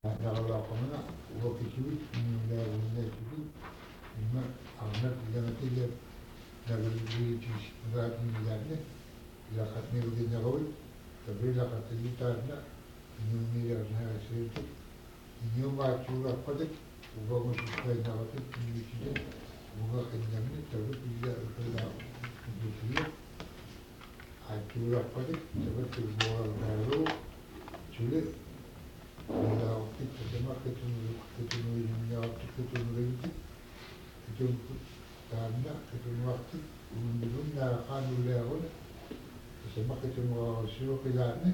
Naqalaaqamana uakitivit inniulaagunnaatigit imma arnat ilamatillat nagalliitis ugaatinilaanne ilaqatniuginneravit tabilaqatilitaarna inniunniilernaagasiitit inniungaatsuulaqqatik ugamusukkainaqatik inniitisit ugaqinnerni tavit illa usalaa utusiya aatsuulaqqatik tavat ugoorarnaalu suli Ilaawakit sama ketunuuliminniartik ketunuulitik ketunukut taanna ketunuartik uunnilunnaaaqaanullaaruna sama ketunuararsiuqilaanne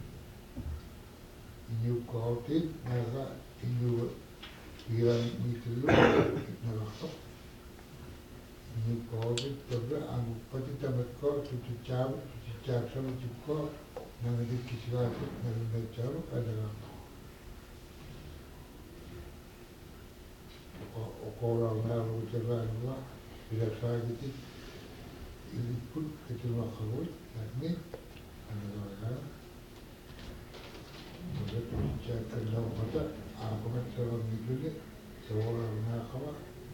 inniukkorautiin naaga innuga iiranniitillu nagartoq inniukkorautit tavla aanguppati tamakkoa tutitsaavsamutikkoa nangalikkisigaasut nalunnaitsaalu alagartoq oqoorarnaaruuterraanua ilaksaagitit ilipput ketunuaqqaguit taanni anagaragaa tutitsaakkallauqata aaqamatsararnilluni savorarnaaqama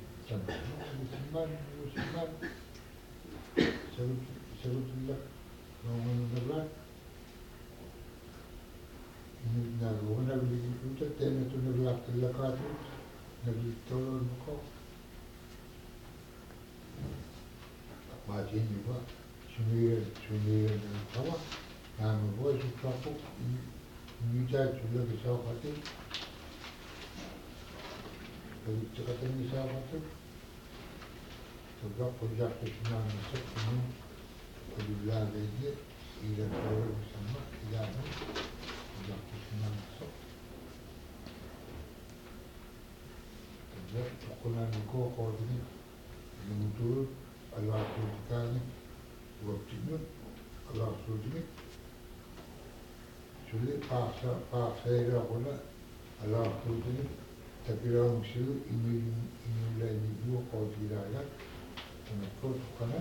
sammaan sagutillaq noonganunerraat naaguunaguliguta teenatunerlaaqtillaqaatut nagittoolunko maatiinnuga sumiiranaqama naanuvua sukkaaqu inniitaatsullagisaaqqati kagittiqatangisaaqatu tavaqqullaartusunaannassaq innu alullaagainni iilattoolugisamma ilaanu ullartusunaannassaq toqqunaannikko qoortinik ilumutuut alaarsuutikaani uaptinnut alaarsuutinik suli paaqsailaaquna alaarsuutinik tapilaungsilu innullainniluo qoortiilaagat tanakko tuqqana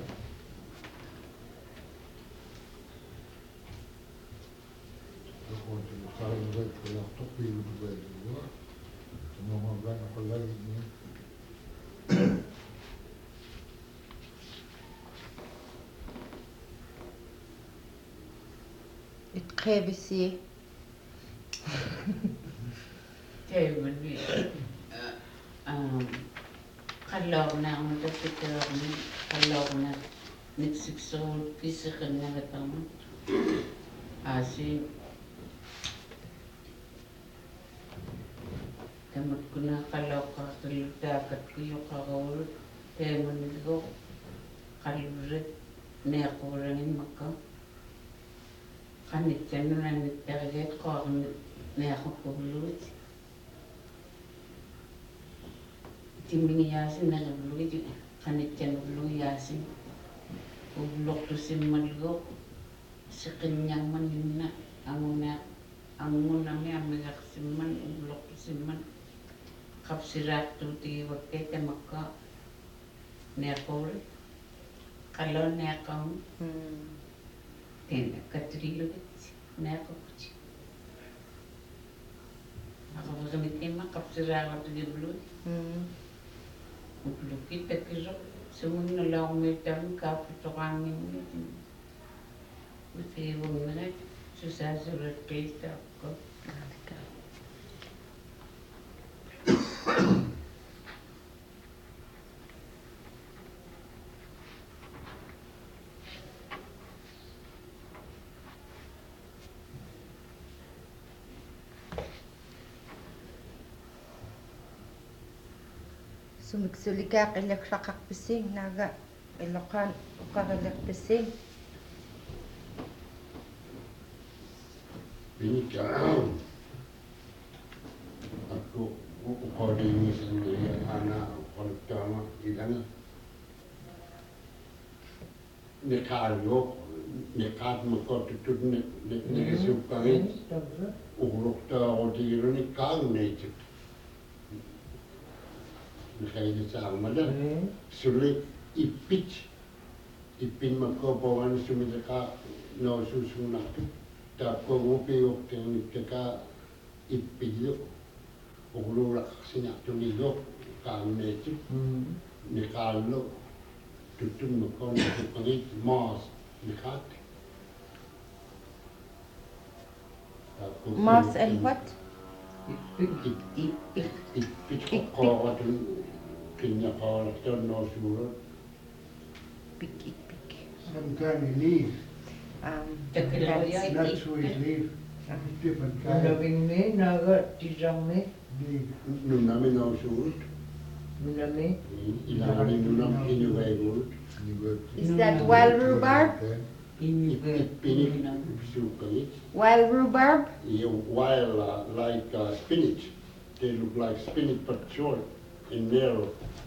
qoortiluqaarugat kulaartoqpiilutugailluga tanuungamlan noqollagiinni itqeebisi Teemanni qalloornaarmutappiteraarni qalloorna niksipseruut kisseqinnaгаtarмут ааси тамаккуна qalloqqaartallutaakatkuйоqaruulut teemannigo qallurit neeqquulangimmakka qannitsanunannittarigaat qoorni neaquppuгluit timmingiaasinnerivlugit qannitsanuvlugiaasin uvlortussimmalluo siqinñarmanninna angunami ammigarsimman uvlortussimman qapsiraartuutigivakkay tamakka neequulit qalloonneeqqamu katrillugit neequpputi aqaviqimitimma qapsiraaratugivulut uplukit takkisoq sumunnallaormiittamu kaappitoqaanginnit utiivunnerat susaasulatqiittaaqqa sumiksulikaaq ilaksaqarpissiing naaga iloqaan uqarillerpissiing Pinikka akku uqoodiingisanniya ana qoltaama ilanga niqaaluoq niqaatmakkotutut nikisuppagit uqluqtaarutigiluni kaanneitut niqaigisaarmala suli ippinmakkoopavani sumiliqaa noosuusuunartut taappaguupiuqtigikkaka ippillu ukulula sinaktuligo kaaneti ni kaalo tutun makon tukangit mas nikat. Moss and what? Ipit koratun kinya karatun no surut. Pik. Some kind of leaf, Teknologi. not sweet leaf, different kind of Minaming me, naga, tijang me, leaf. Nung namin no surut. minami, Ilalim nung nam kinuway Is that wild rhubarb? Pinik sukangit. Wild rhubarb? While like spinach, they look like spinach but short and narrow.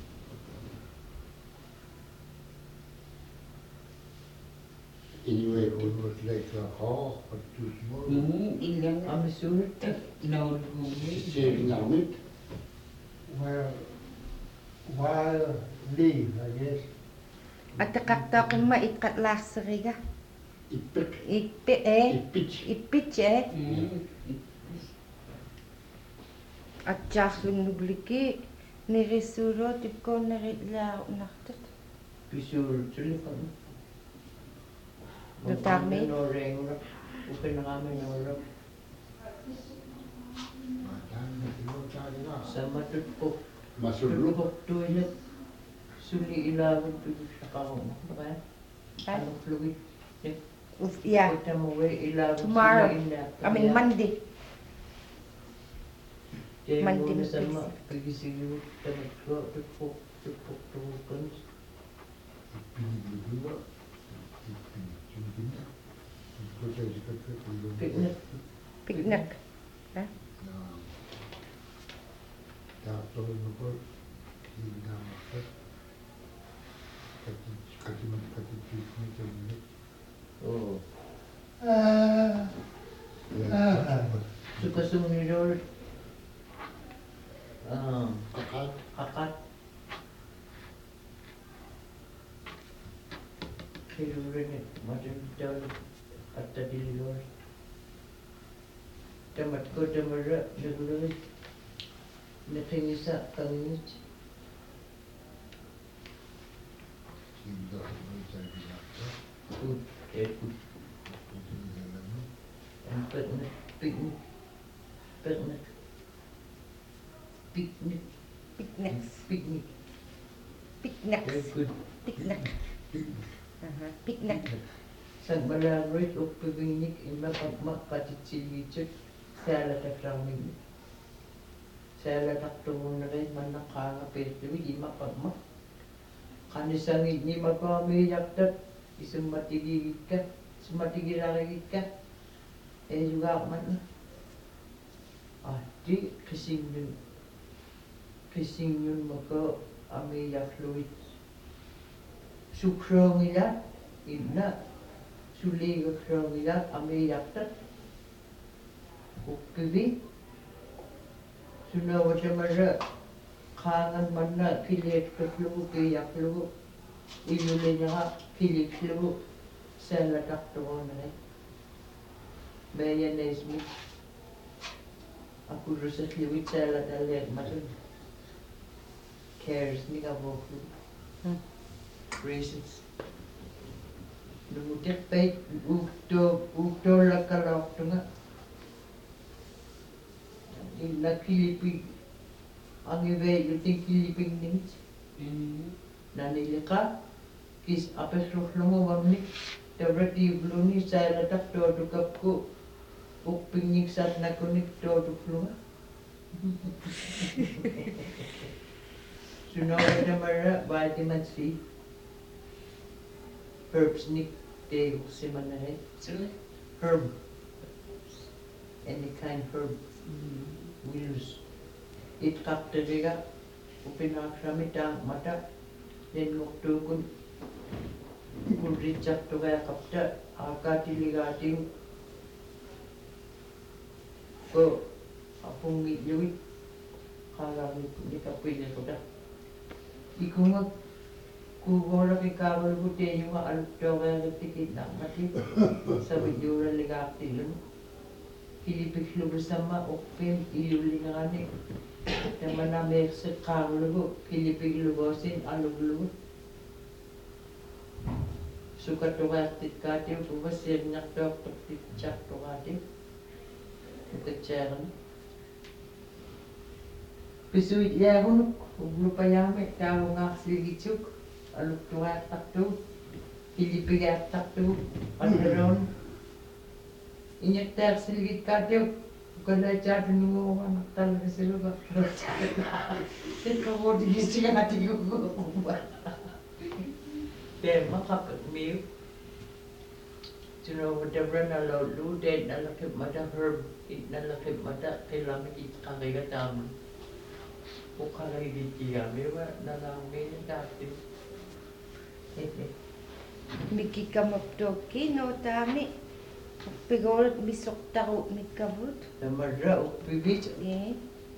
Anyway, It was like a hawk, but too small. Ilan na. amisulot, Naulgumi. saving on it, Well, wild leaf, I guess. At takakta ko maitkat laseriga. ipik, ipitch. Ipitch At jaslung nugliki. Nirisuro tipko nirilao naktat. pisulot sila pa. Dutami? Noreng ra, ukin na kami ng ra. Sa matut po, Masulok. tulog tuilet, suli ilawan tulog sa kahong. Baka, anong fluid? Yeah, Kita mo ilawan Tomorrow. suli ina. I mean Monday. Kaya Monday muna na sama, pagisiyo, tamat ko, tupok, tupukan. Picnic. Picnic. Oo. Suka sumunod. Kakat. Akat. Kilurin macam jauh atau di luar. Tamat ko tamara dulu. Nakingisa kangit. Good. Good. And picnic. Picnic. Picnic. Picnics. Picnic. Picnics. Very good. Picnic. Picnic. Sang malaroy o pagbinig imapagmak patitsilichot sa latakraming. Sa lataktungon na rin man nakangapit di mapagmak. Kanisangit ni magpamiyaktat isang matigigit ka, sumatigiragit ka. Juga man. Di kasing yun maka amiyak fluid. Sukrong ila, ina. Suliga krong ila, amiyaktat. Kukibi. Sunawa siya mara. Kangan man na, kilit ka fluid, kiyak fluid. Iluli niya nga, kilik fluid. Sa latak tuwa na rin. Mayonnaise mo. Ako rin sa fluid sa latak matun. Cares ni ka po fluid. Raisins. Numutik pait ukto lakalok to nga. Nakilipig. Ang iba yung kilipig nins. Nanilika. Kis apes ruklo mo wamnik. Tabrati bluni sa latak to dukap ko. Ukpingnik sat na kunik to duklo nga. Sunod na mara, vitamin C. Herbs ni Teo Simanahe. Herb. Any kind herb. Wills. It kaptariga. Upinakramita mata. Then muktukun. Kung ritsak to kaya kapta. Akatiligating. Ko. Apong ngitluit. Kala ni kapwede ko ta. Ikaw nga. Kugora kay kabal ko tayo nga alto kaya nagtikit na mati. Sa videora ligakti lang. Kilipik lubos sama, okay, iluli na nga ni. Tema na merse kalugo, kilipig lugosin, aluglugo. Suka tuwatit kati, ubasir nyak doktor titjak tuwati. Keceren. Pisuit yahunuk, lupa yame, tau ngak siligitsuk, aluk tuwat taktu, kilipig at taktu, alderon. Inyak ter siligit kati, Kalau cari nunggu orang tal keselu kak, kalau cari lah, itu mau diisi kan hati gue kuat. Dia makan mie, cuma beberapa nalar lu dan nalar kemana herb, nalar kemana kelam itu kagak tahu. Bukan lagi dia, memang nalar mie tapi. Miki kamaptoki no tami. Pigol misok taro mikabut. Namara upibit. Eh,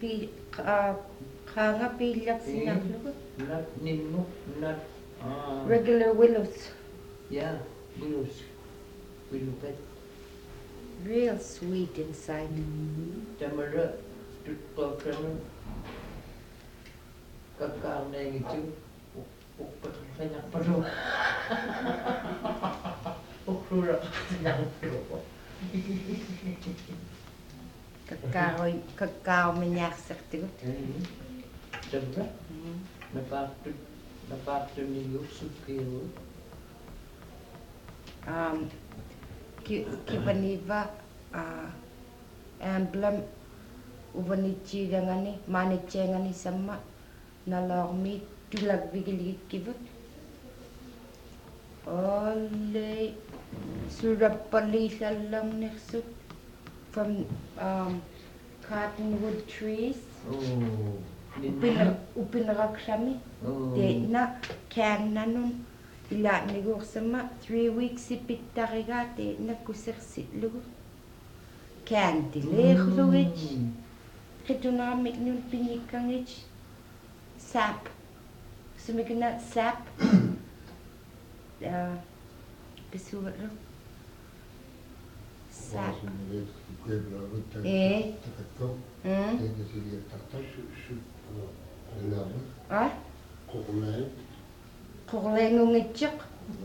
kanga pilak sinaklo. Not nimmo, not. Regular willows. Yeah, willows. Willow. Real sweet inside. Tamara tutkokan kakao na itu kanya perlu ukrura kanya perlu Kakao menyasak tigut. Tamara napakto niyo sukiro Kibaniva emblem uvanichi dangani manichengani sama nalormi tulag vigiligit kibut. Ole surapali salang nersut from cottonwood trees. Upinaraksami. De na can nanun ila nigur sama 3 weeks ipitariga de na kusirsit lugu. Can dilir luwich. Kitunamik nun pinikangich. Sap. Sumikina sap. Bisuot lo. Sap. Eh. Ah? Korlengungitjuk.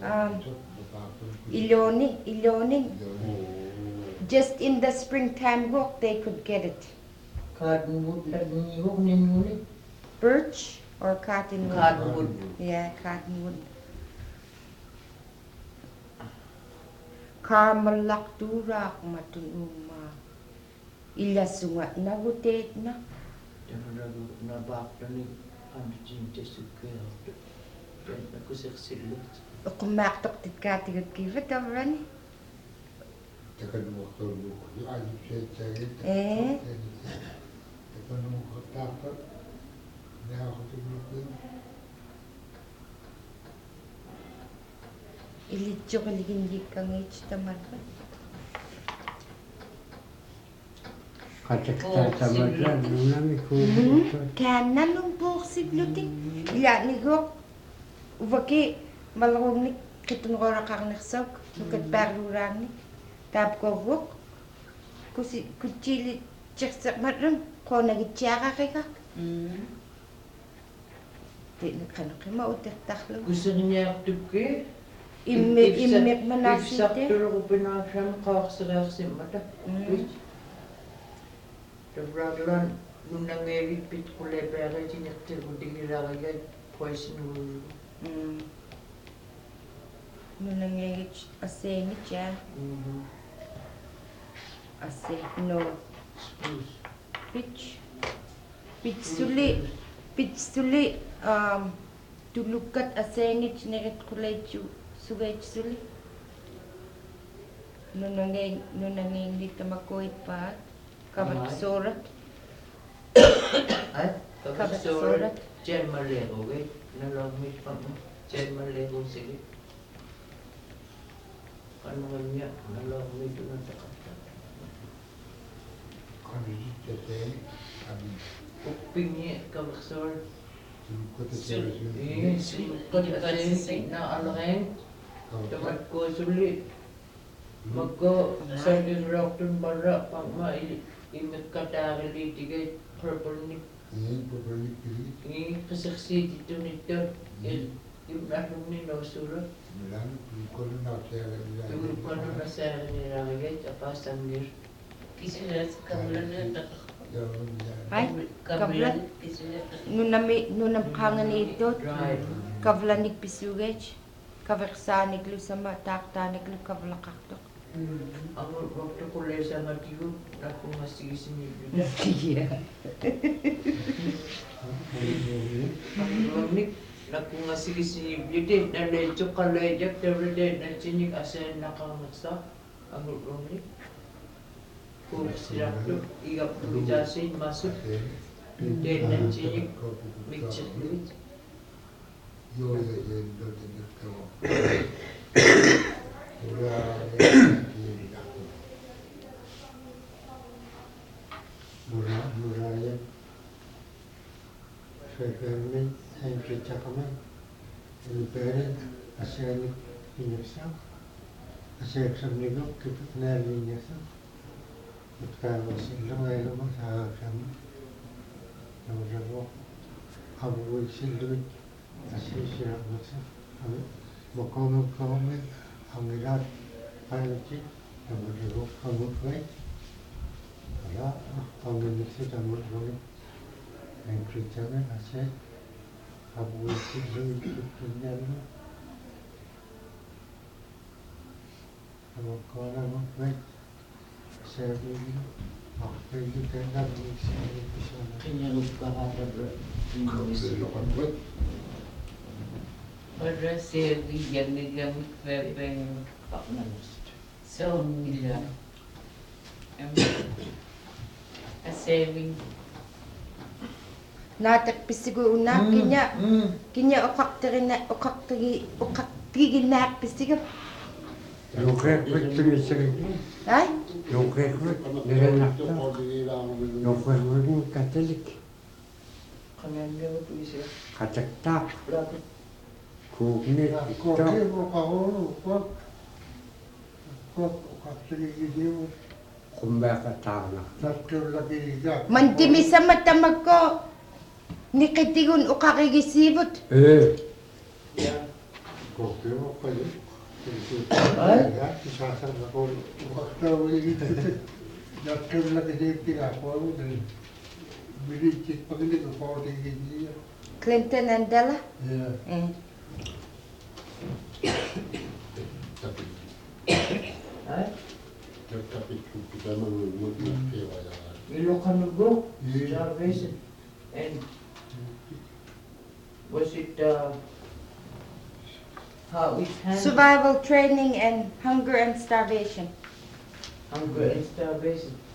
Iloni. Just in the springtime walk they could get it. cottonwood niyog ninyuni Birch or cottonwood? cottonwood Yeah, cottonwood. Karmalak durak matunuma. Ilasunga na butet na. na bakta ni anjinte sukel dan aku sekselut Kumaktok tit katigot kivet avran. Eh? Ilitso kaligin kang ich tamarka. Katakta tamadran, nami ko. Kana nung boksig luting. Ila ni go. Uvaki malawag ni kitunora kang naksog. Nukat barurang ni. Tap ko vok. Kusi kuchili cheksak matram. Ko nagitsaka kaya. Di nakanaki mautak taklo. gusto niya tupke Imip manasite. sakto ko pinasam kaksaraksim mata Tabraglan nung nangewipit ko lepera sinaktir ko dingiragay poison mo Nunangegit asengit yan. Ase no. Pitch suli tulukat asengit neret kulay sugay suli. Nunangegit tamakoit pa. Kabaksorat. ay Kabaksorat. Chen malego wait nalamit pa mo Chen malego sige ano niya nalamit na sa kata uping niya kabaksor silukot kasi na alangin Tamat ko sulit. Magko sa director bara pang imekataarili tiget purple-nik ngi kasaksiti nito imnahumni nosuro imukonu nasaariniraget apasangir Kisilas kamulan na Ay, kablan. Nunam kangen ito. Kavlanik pisugej. Kaversanik lu sama taktanik lu kavlakaktok. amur waktu kuliah sama tiyu aku masih sini juga Iya. Nik aku ngasih ke sini jadi dan cok kalau ajak terus dan sini asal nakangsa amur nik ku siap tu 30 jasin masuk dan sini mixer Muraya Fermin and Chakaman repairing a ceramic in yourself, a section of Nigo, keep it nearly in yourself. But I was in the way of our family. I was a walk. I will still do it. I see she had myself. I mean, Mokono Coleman, I'm the God piloting. I was a walk on the way. Voilà, on the next day, I'm not going and Christian, I said, I will still do it to them. I will call them up, right? Serving, after you can have me, kanya lupa pada seri yang digamit pepeng so nila asewing Natak pisigo una kinya okak nak pisigo. Yung kaya kwek tumisiri. Ay, Yung kaya kwek nirenakta. Yung kaya kwek yung katolik. kanan dia tu isi Kataktak. berapa Kugnit. Kumbaka tanak. mantimi sa matamag ko. Nikitigun okakigisibot. ya Clinton and Della. Ilocano go starvation and was it how it handled Survival training and hunger and starvation. hunger and starvation